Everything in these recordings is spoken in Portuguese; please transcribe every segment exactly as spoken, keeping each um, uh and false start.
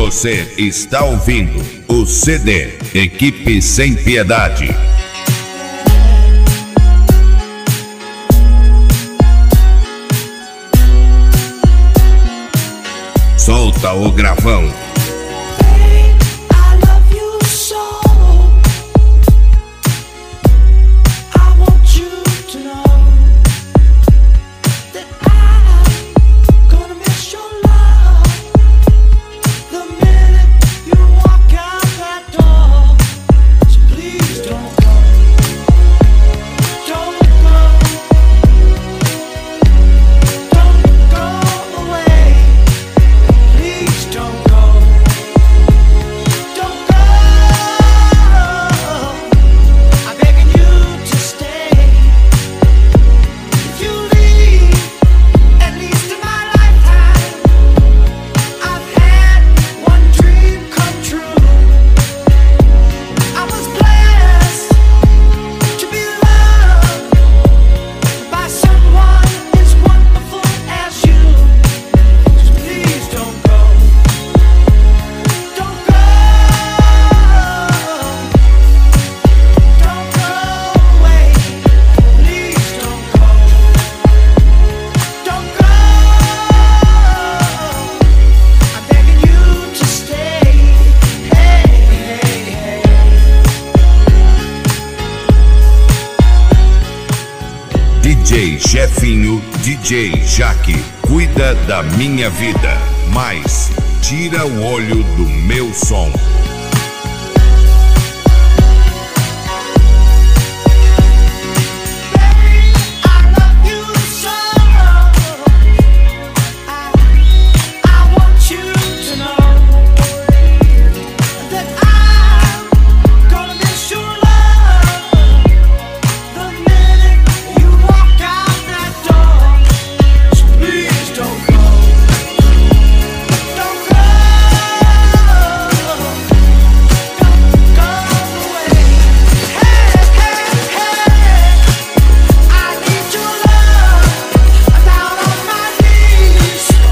Você está ouvindo o C D Equipe Sem Piedade. Solta o gravão. D J Chefinho, D J Jaque, cuida da minha vida, mas tira o olho do meu som.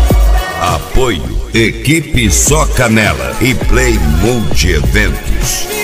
Apoio Equipe Só Canela e Play Multi Eventos.